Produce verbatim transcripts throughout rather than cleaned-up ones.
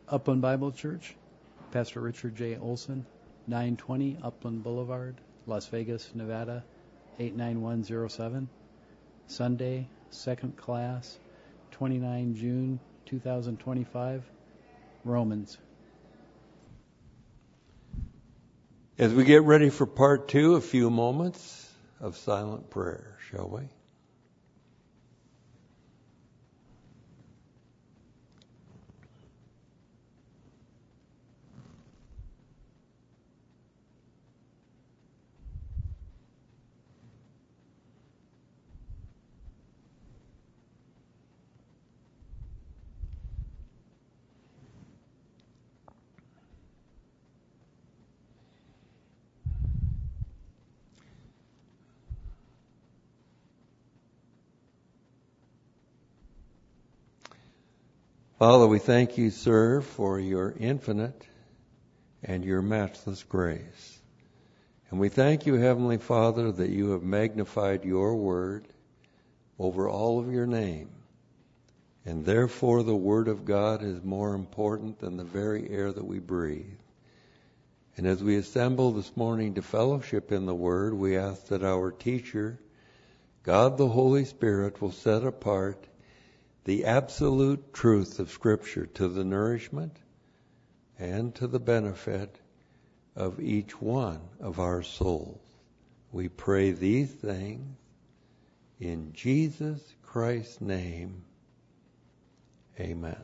Upland Bible Church, Pastor Richard J. Olson, nine twenty Upland Boulevard, Las Vegas, Nevada, eight nine one zero seven. Sunday, second class, twenty-ninth of June, two thousand twenty-five. Romans. As we get ready for part two, a few moments of silent prayer, shall we? Father, we thank you, sir, for your infinite and your matchless grace. And we thank you, Heavenly Father, that you have magnified your word over all of your name. And therefore the word of God is more important than the very air that we breathe. And as we assemble this morning to fellowship in the word, we ask that our teacher, God the Holy Spirit, will set apart the absolute truth of Scripture to the nourishment and to the benefit of each one of our souls. We pray these things in Jesus Christ's name. Amen.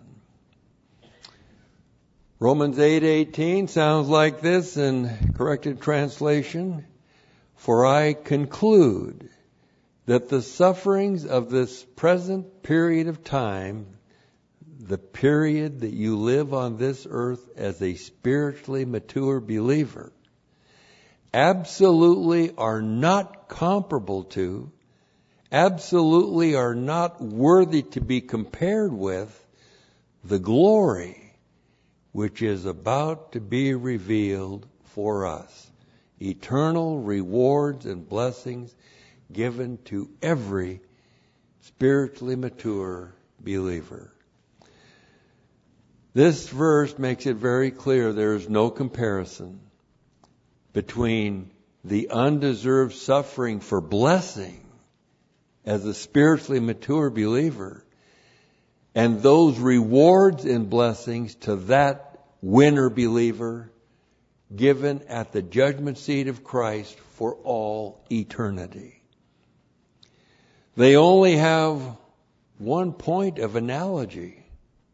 Romans eight eighteen sounds like this in corrected translation. For I conclude that the sufferings of this present period of time, the period that you live on this earth as a spiritually mature believer, absolutely are not comparable to, absolutely are not worthy to be compared with the glory which is about to be revealed for us. Eternal rewards and blessings given to every spiritually mature believer. This verse makes it very clear there is no comparison between the undeserved suffering for blessing as a spiritually mature believer and those rewards and blessings to that winner believer given at the judgment seat of Christ for all eternity. They only have one point of analogy: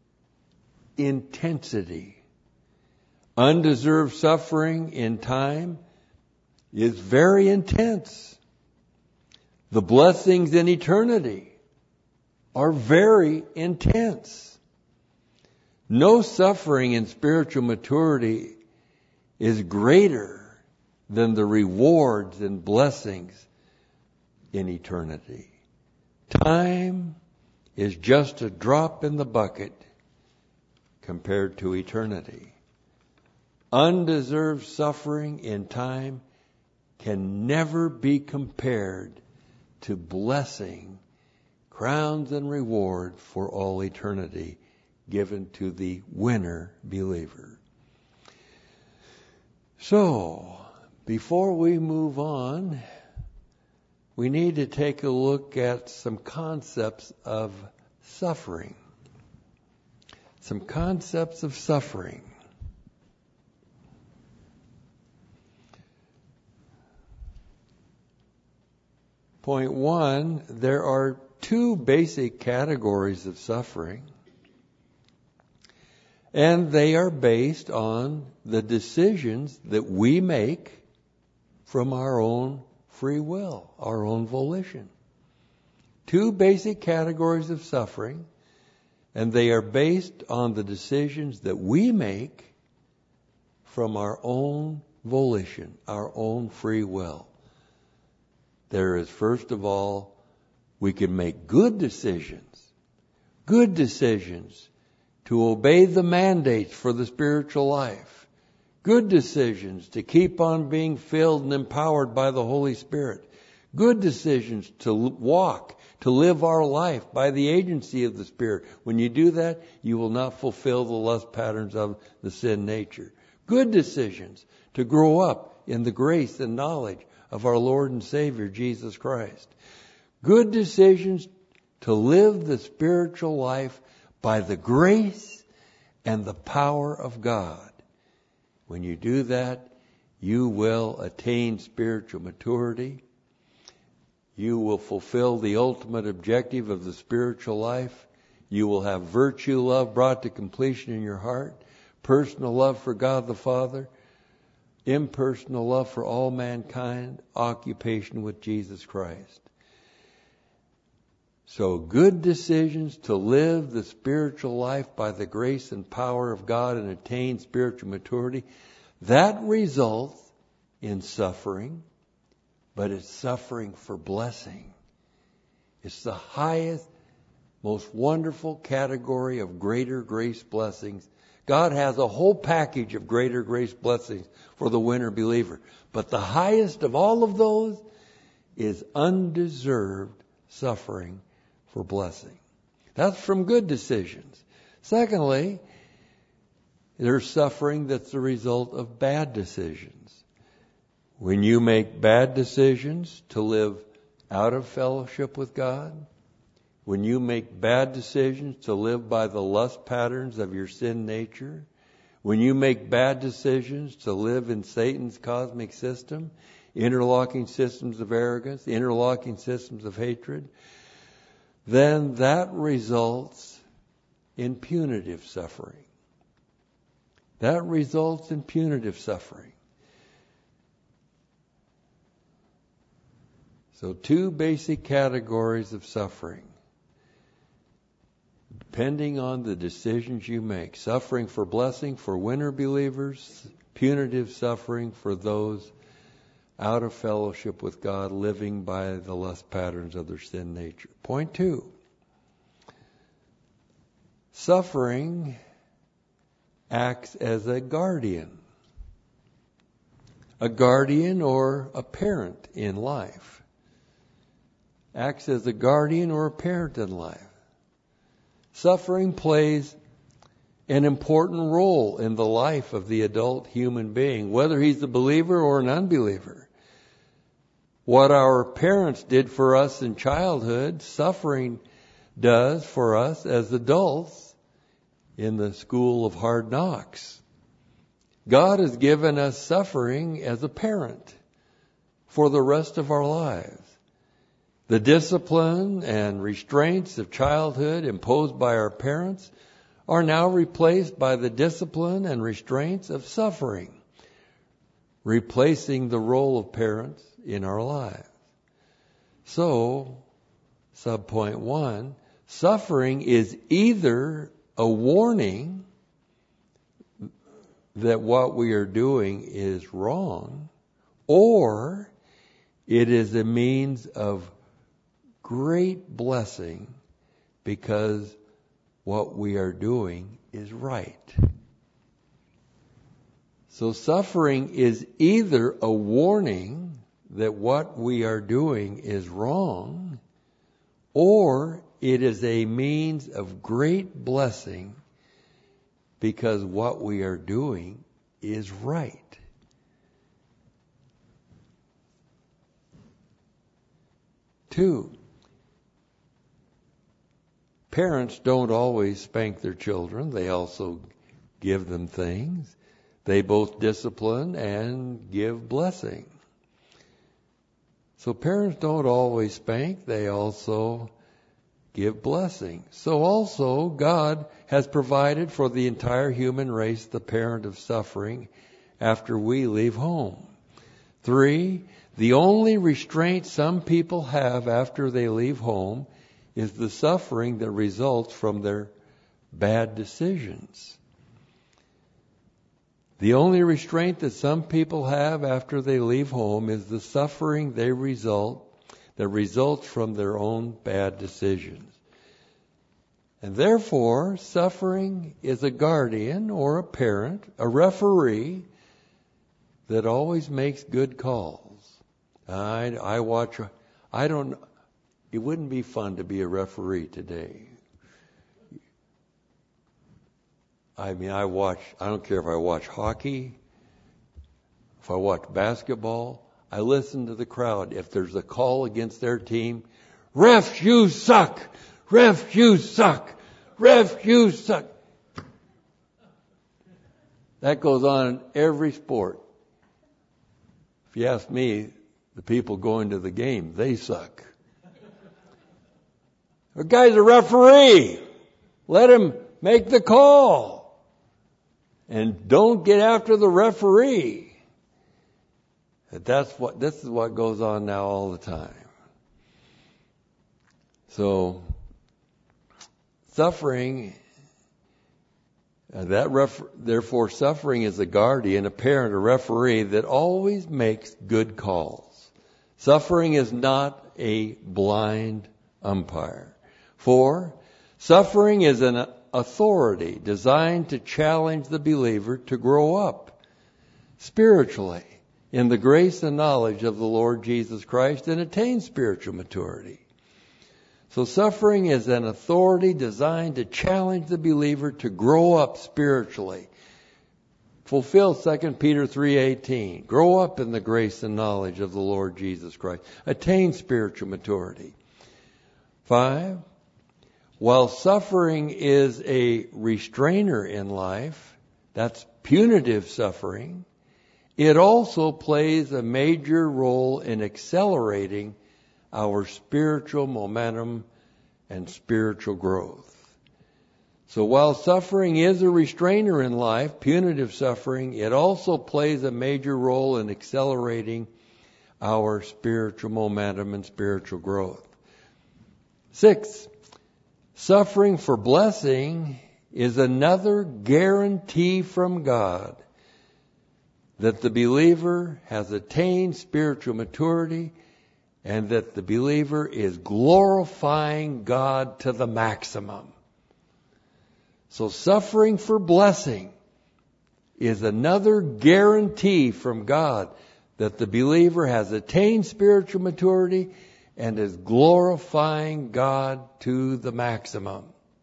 intensity. Undeserved suffering in time is very intense. The blessings in eternity are very intense. No suffering in spiritual maturity is greater than the rewards and blessings in eternity. Time is just a drop in the bucket compared to eternity. Undeserved suffering in time can never be compared to blessing, crowns and reward for all eternity given to the winner believer. So, before we move on, we need to take a look at some concepts of suffering. Some concepts of suffering. Point one, there are two basic categories of suffering, and they are based on the decisions that we make from our own free will, our own volition. Two basic categories of suffering, and they are based on the decisions that we make from our own volition, our own free will. There is, first of all, we can make good decisions, good decisions to obey the mandates for the spiritual life. Good decisions to keep on being filled and empowered by the Holy Spirit. Good decisions to walk, to live our life by the agency of the Spirit. When you do that, you will not fulfill the lust patterns of the sin nature. Good decisions to grow up in the grace and knowledge of our Lord and Savior, Jesus Christ. Good decisions to live the spiritual life by the grace and the power of God. When you do that, you will attain spiritual maturity. You will fulfill the ultimate objective of the spiritual life. You will have virtue love brought to completion in your heart, personal love for God the Father, impersonal love for all mankind, occupation with Jesus Christ. So good decisions to live the spiritual life by the grace and power of God and attain spiritual maturity, that results in suffering, but it's suffering for blessing. It's the highest, most wonderful category of greater grace blessings. God has a whole package of greater grace blessings for the winner believer. But the highest of all of those is undeserved suffering for blessing. That's from good decisions. Secondly, there's suffering that's the result of bad decisions. When you make bad decisions to live out of fellowship with God, when you make bad decisions to live by the lust patterns of your sin nature, when you make bad decisions to live in Satan's cosmic system, interlocking systems of arrogance, interlocking systems of hatred, then that results in punitive suffering. That results in punitive suffering. So two basic categories of suffering, depending on the decisions you make. Suffering for blessing for winner believers, punitive suffering for those out of fellowship with God, living by the lust patterns of their sin nature. Point two. Suffering acts as a guardian. A guardian or a parent in life. Acts as a guardian or a parent in life. Suffering plays an important role in the life of the adult human being, whether he's a believer or an unbeliever. What our parents did for us in childhood, suffering does for us as adults in the school of hard knocks. God has given us suffering as a parent for the rest of our lives. The discipline and restraints of childhood imposed by our parents are now replaced by the discipline and restraints of suffering, replacing the role of parents in our lives. So, subpoint one, suffering is either a warning that what we are doing is wrong, or it is a means of great blessing because what we are doing is right. So suffering is either a warning that what we are doing is wrong, or it is a means of great blessing because what we are doing is right. Two, parents don't always spank their children. They also give them things. They both discipline and give blessing. So parents don't always spank. They also give blessing. So also God has provided for the entire human race the parent of suffering after we leave home. Three, the only restraint some people have after they leave home is the suffering that results from their bad decisions. The only restraint that some people have after they leave home is the suffering they result that results from their own bad decisions. And therefore, suffering is a guardian or a parent, a referee that always makes good calls. I, I watch, I don't, it wouldn't be fun to be a referee today. I mean, I watch, I don't care if I watch hockey, if I watch basketball, I listen to the crowd. If there's a call against their team, ref, you suck! Ref, you suck! Ref, you suck! That goes on in every sport. If you ask me, the people going to the game, they suck. The guy's a referee. Let him make the call. And don't get after the referee. That's what, this is what goes on now all the time. So, suffering, uh, that ref, therefore suffering is a guardian, a parent, a referee that always makes good calls. Suffering is not a blind umpire. Four, suffering is an authority designed to challenge the believer to grow up spiritually in the grace and knowledge of the Lord Jesus Christ and attain spiritual maturity. So suffering is an authority designed to challenge the believer to grow up spiritually. Fulfill Second Peter three eighteen. Grow up in the grace and knowledge of the Lord Jesus Christ. Attain spiritual maturity. Five, while suffering is a restrainer in life, that's punitive suffering, it also plays a major role in accelerating our spiritual momentum and spiritual growth. So while suffering is a restrainer in life, punitive suffering, it also plays a major role in accelerating our spiritual momentum and spiritual growth. Six, suffering for blessing is another guarantee from God that the believer has attained spiritual maturity and that the believer is glorifying God to the maximum. So suffering for blessing is another guarantee from God that the believer has attained spiritual maturity and is glorifying God to the maximum.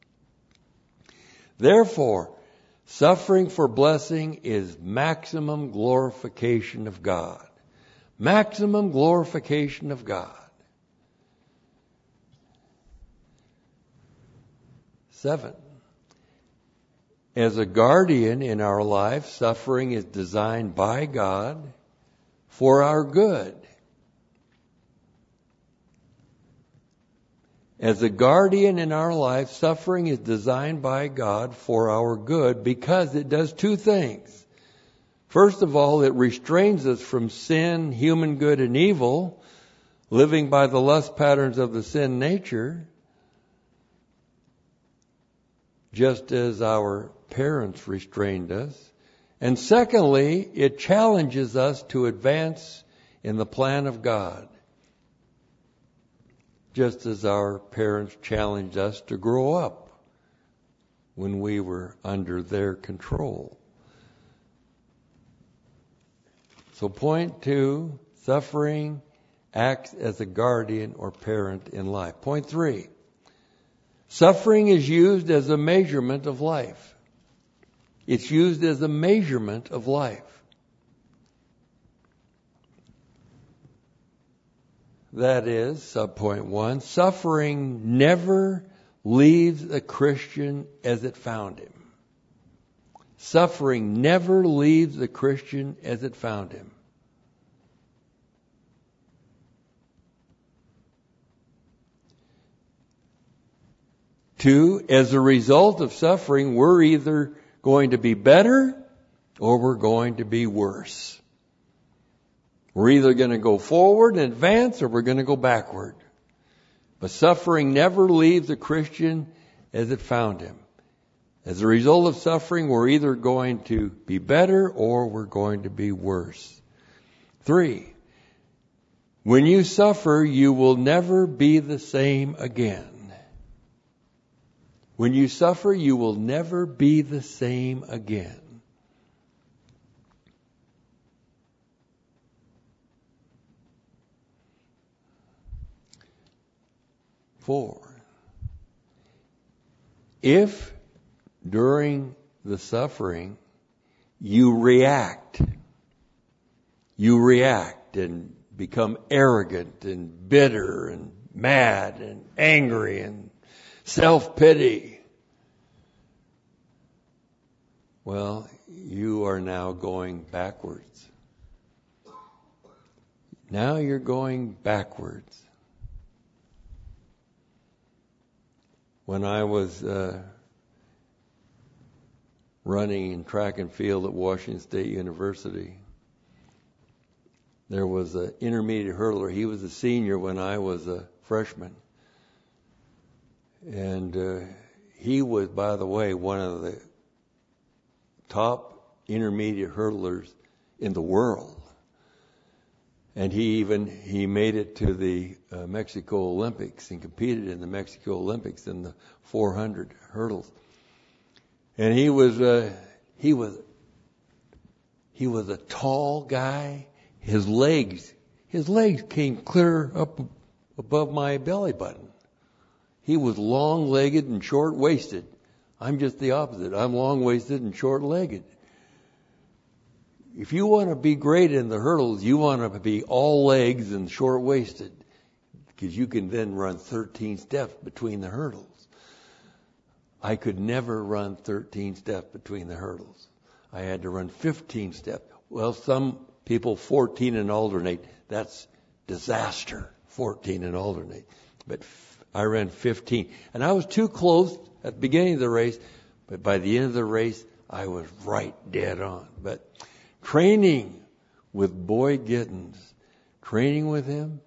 Therefore, suffering for blessing is maximum glorification of God. Maximum glorification of God. Seven. As a guardian in our life, suffering is designed by God for our good. As a guardian in our life, suffering is designed by God for our good because it does two things. First of all, it restrains us from sin, human good and evil, living by the lust patterns of the sin nature, just as our parents restrained us. And secondly, it challenges us to advance in the plan of God, just as our parents challenged us to grow up when we were under their control. So point two, suffering acts as a guardian or parent in life. Point three, suffering is used as a measurement of life. It's used as a measurement of life. That is, subpoint one, suffering never leaves a Christian as it found him. Suffering never leaves the Christian as it found him. Two, as a result of suffering, we're either going to be better or we're going to be worse. We're either going to go forward and advance or we're going to go backward. But suffering never leaves a Christian as it found him. As a result of suffering, we're either going to be better or we're going to be worse. Three, when you suffer, you will never be the same again. When you suffer, you will never be the same again. four. If during the suffering you react, you react and become arrogant and bitter and mad and angry and self-pity, well, you are now going backwards. Now you're going backwards. When I was uh, running in track and field at Washington State University, there was an intermediate hurdler. He was a senior when I was a freshman. And uh, he was, by the way, one of the top intermediate hurdlers in the world. And he even, he made it to the uh, Mexico Olympics and competed in the Mexico Olympics in the four hundred hurdles. And he was, uh, he was, he was a tall guy. His legs, his legs came clear up above my belly button. He was long-legged and short-waisted. I'm just the opposite. I'm long-waisted and short-legged. If you want to be great in the hurdles, you want to be all legs and short-waisted, because you can then run thirteen steps between the hurdles. I could never run thirteen steps between the hurdles. I had to run fifteen steps. Well, some people fourteen and alternate. That's disaster, fourteen and alternate. But I ran fifteen. And I was too close at the beginning of the race, but by the end of the race, I was right dead on. But training with Boyd Gittens, training with him,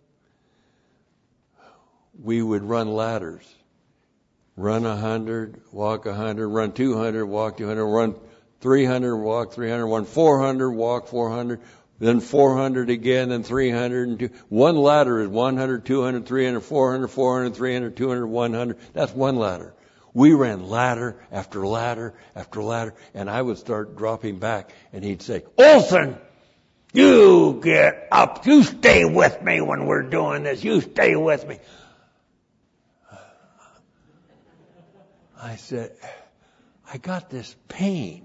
we would run ladders. Run a hundred, walk a hundred, run two hundred, walk two hundred, run three hundred, walk three hundred, run four hundred, walk four hundred, then four hundred again, and three hundred. And two. One ladder is one hundred, two hundred, three hundred, four hundred, four hundred, three hundred, two hundred, one hundred. That's one ladder. We ran ladder after ladder after ladder, and I would start dropping back, and he'd say, "Olson, you get up. You stay with me when we're doing this. You stay with me." I said, "I got this pain.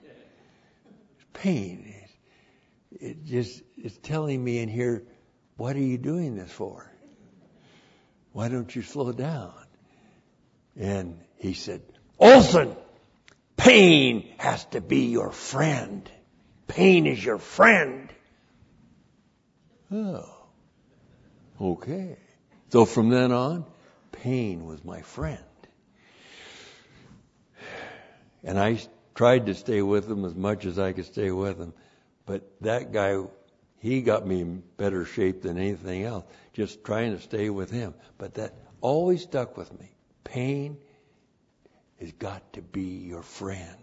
Pain. It, it just is telling me in here, what are you doing this for? Why don't you slow down?" And he said, "Olson, pain has to be your friend. Pain is your friend." Oh, okay. So from then on, pain was my friend. And I tried to stay with him as much as I could stay with him. But that guy, he got me in better shape than anything else, just trying to stay with him. But that always stuck with me. Pain has got to be your friend.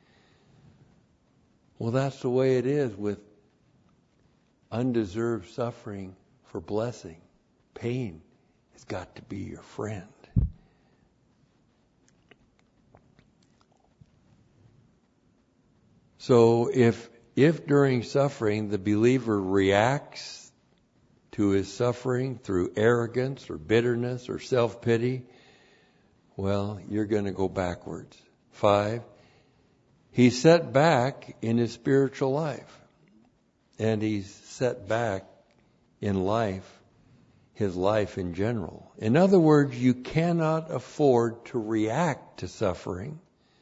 Well, that's the way it is with undeserved suffering for blessing. Pain has got to be your friend. So if if during suffering the believer reacts to his suffering through arrogance or bitterness or self-pity, well, you're going to go backwards. Five, he's set back in his spiritual life. And he's set back in life, his life in general. In other words, you cannot afford to react to suffering.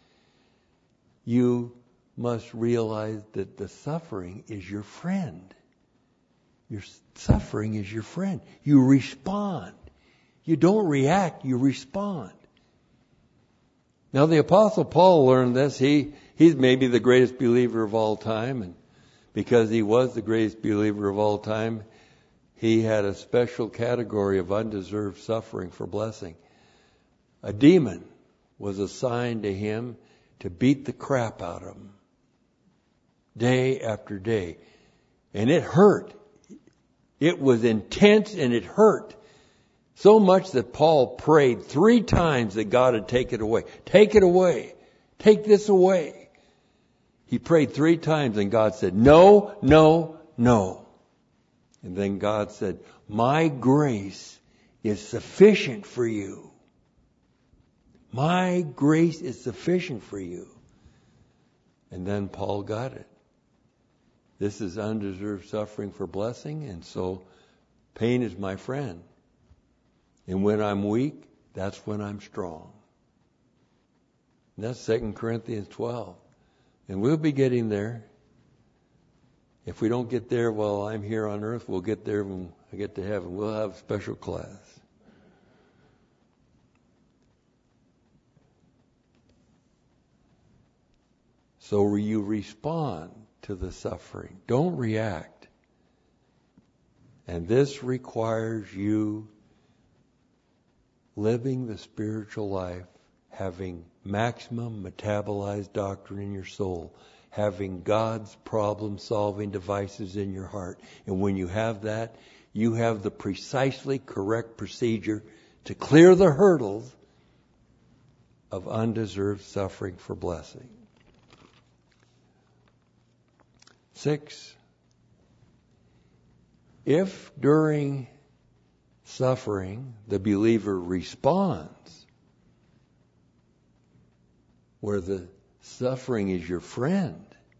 You must realize that the suffering is your friend. Your suffering is your friend. You respond. You don't react, you respond. Now the Apostle Paul learned this. He he's maybe the greatest believer of all time, and because he was the greatest believer of all time, he had a special category of undeserved suffering for blessing. A demon was assigned to him to beat the crap out of him. Day after day. And it hurt. It was intense and it hurt. So much that Paul prayed three times that God would take it away. Take it away. Take this away. He prayed three times and God said, "No, no, no." And then God said, "My grace is sufficient for you. My grace is sufficient for you. And then Paul got it. This is undeserved suffering for blessing, and so pain is my friend. And when I'm weak, that's when I'm strong. And that's Second Corinthians twelve. And we'll be getting there. If we don't get there while I'm here on earth, we'll get there when I get to heaven. We'll have a special class. So you respond to the suffering. Don't react. And this requires you living the spiritual life, having maximum metabolized doctrine in your soul, having God's problem-solving devices in your heart. And when you have that, you have the precisely correct procedure to clear the hurdles of undeserved suffering for blessing. Six, if during suffering the believer responds, where the suffering is your friend,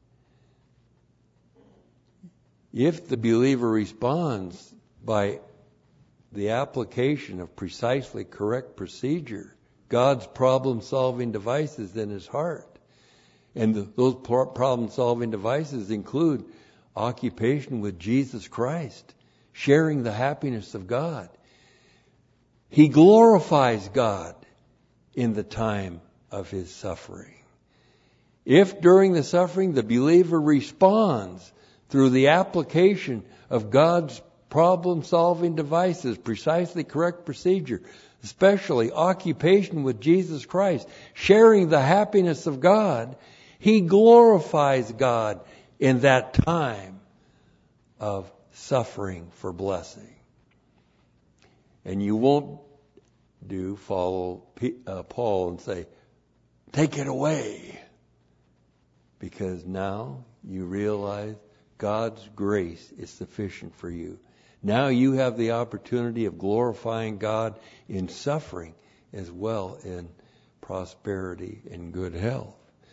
if the believer responds by the application of precisely correct procedure, God's problem-solving devices in his heart, and the, those problem-solving devices include occupation with Jesus Christ, sharing the happiness of God. He glorifies God in the time of his suffering. If during the suffering the believer responds through the application of God's problem-solving devices, precisely correct procedure, especially occupation with Jesus Christ, sharing the happiness of God, he glorifies God in that time of suffering for blessing. And you won't do follow uh, Paul and say, take it away. Because now you realize God's grace is sufficient for you. Now you have the opportunity of glorifying God in suffering as well in prosperity and good health.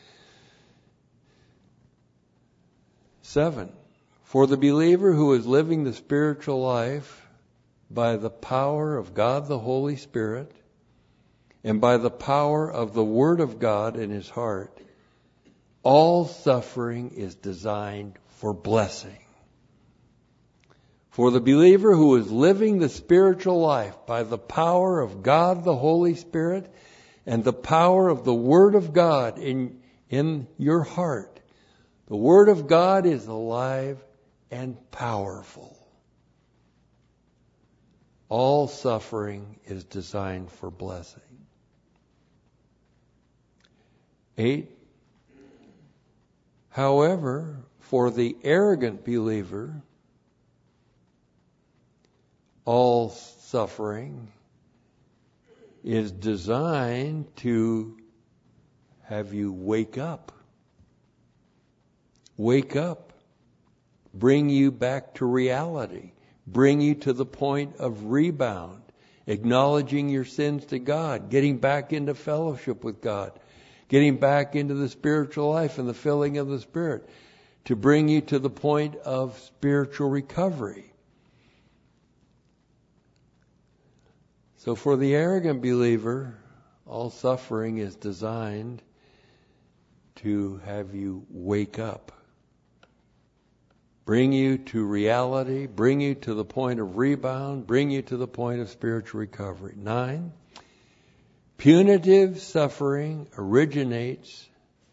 Seven, for the believer who is living the spiritual life by the power of God the Holy Spirit and by the power of the Word of God in his heart, all suffering is designed for blessing. For the believer who is living the spiritual life by the power of God the Holy Spirit and the power of the Word of God in, in your heart, the Word of God is alive and powerful. All suffering is designed for blessing. Eight, however, for the arrogant believer, all suffering is designed to have you wake up. Wake up. Bring you back to reality. Bring you to the point of rebound. Acknowledging your sins to God. Getting back into fellowship with God. Getting back into the spiritual life and the filling of the Spirit. To bring you to the point of spiritual recovery. So for the arrogant believer, all suffering is designed to have you wake up. Bring you to reality, bring you to the point of rebound, bring you to the point of spiritual recovery. Nine, punitive suffering originates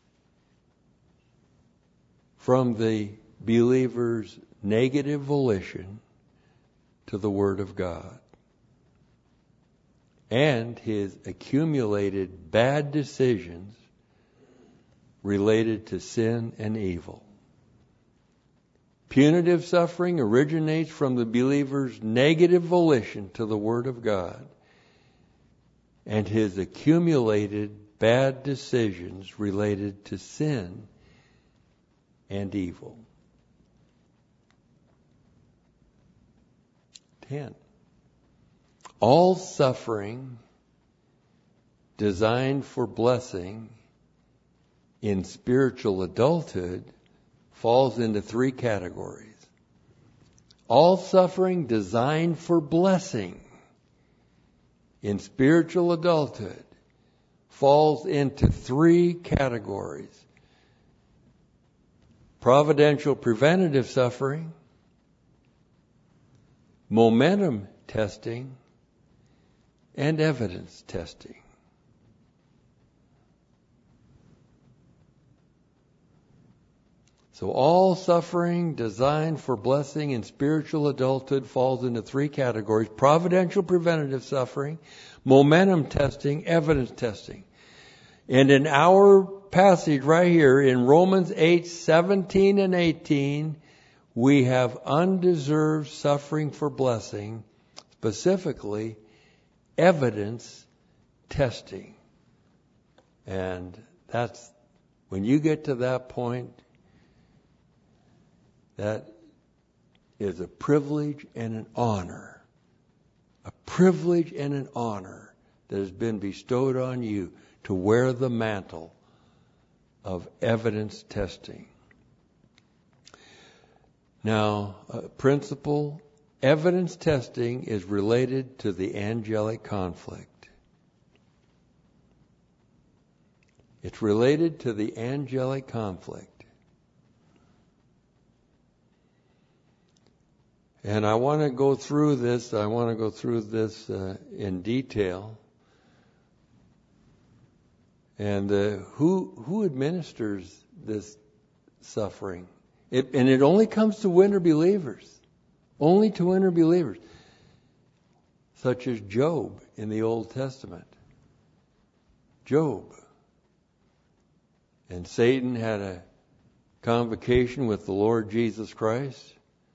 from the believer's negative volition to the Word of God and his accumulated bad decisions related to sin and evil. Punitive suffering originates from the believer's negative volition to the Word of God and his accumulated bad decisions related to sin and evil. Ten. all suffering designed for blessing in spiritual adulthood falls into three categories. All suffering designed for blessing in spiritual adulthood falls into three categories. Providential preventative suffering, momentum testing, and evidence testing. So all suffering designed for blessing in spiritual adulthood falls into three categories: providential preventative suffering, momentum testing, evidence testing. And in our passage right here in Romans eight, seventeen and eighteen, we have undeserved suffering for blessing, specifically evidence testing. And that's, when you get to that point, that is a privilege and an honor. A privilege and an honor that has been bestowed on you to wear the mantle of evidence testing. Now, a principle, evidence testing is related to the angelic conflict. It's related to the angelic conflict. And I want to go through this, I want to go through this uh, in detail. And uh, who who administers this suffering? It, and it only comes to winter believers. Only to winter believers. Such as Job in the Old Testament. Job. And Satan had a convocation with the Lord Jesus Christ.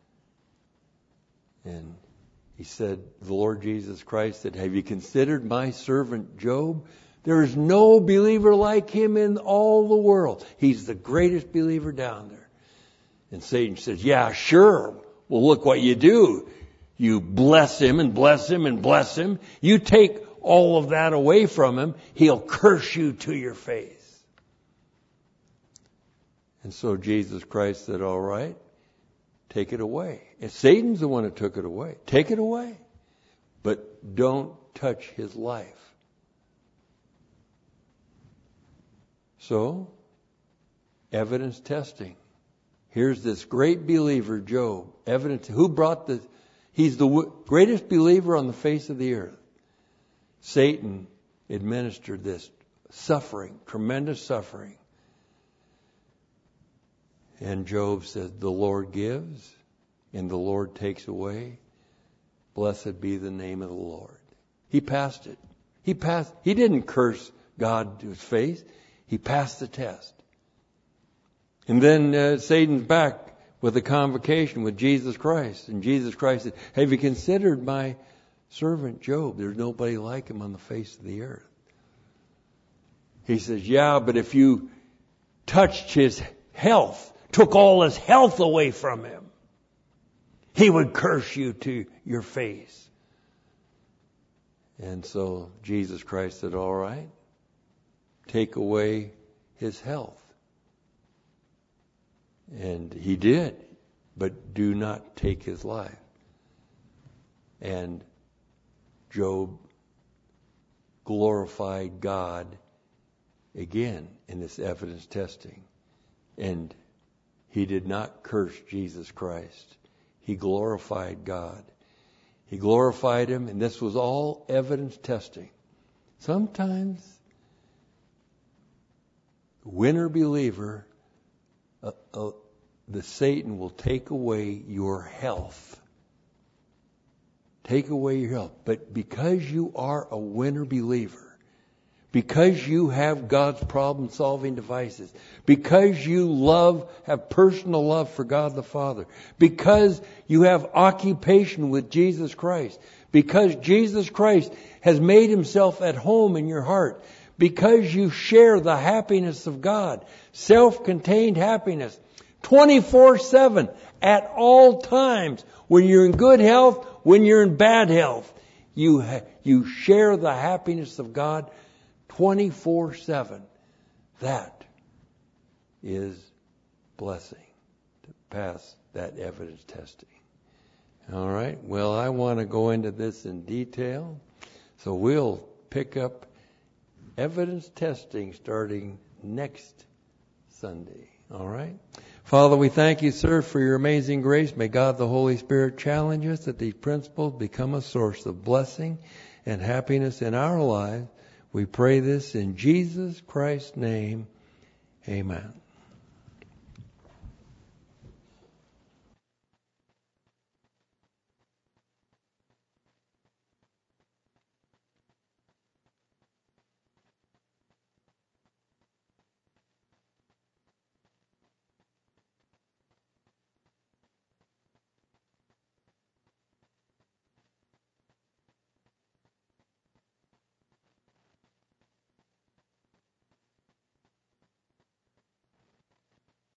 And he said, the Lord Jesus Christ said, have you considered my servant Job? There is no believer like him in all the world. He's the greatest believer down there. And Satan says, yeah, sure. Well, look what you do. You bless him and bless him and bless him. You take all of that away from him, he'll curse you to your face. And so Jesus Christ said, all right, take it away. And Satan's the one that took it away. Take it away. But don't touch his life. So, evidence testing. Here's this great believer, Job. Evidence. Who brought the... He's the w- greatest believer on the face of the earth. Satan administered this suffering, tremendous suffering. And Job said, the Lord gives and the Lord takes away. Blessed be the name of the Lord. He passed it. He passed. He didn't curse God to his face. He passed the test. And then uh, Satan's back with a convocation with Jesus Christ. And Jesus Christ said, have you considered my servant Job? There's nobody like him on the face of the earth. He says, yeah, but if you touched his health, took all his health away from him, he would curse you to your face. And so Jesus Christ said, all right, take away his health. And he did, but do not take his life. And Job glorified God again in this evidence testing. And he did not curse Jesus Christ. He glorified God. He glorified him, and this was all evidence testing. Sometimes, winner believer, uh, uh, the Satan will take away your health. Take away your health. But because you are a winner believer, because you have God's problem-solving devices, because you love, have personal love for God the Father, because you have occupation with Jesus Christ, because Jesus Christ has made himself at home in your heart, because you share the happiness of God, self-contained happiness, twenty-four seven, at all times, when you're in good health, when you're in bad health, You ha- you share the happiness of God twenty-four seven. That is blessing to pass that evidence testing. All right. Well, I want to go into this in detail. So we'll pick up evidence testing starting next Sunday. All right. Father, we thank you, sir, for your amazing grace. May God the Holy Spirit challenge us that these principles become a source of blessing and happiness in our lives. We pray this in Jesus Christ's name. Amen.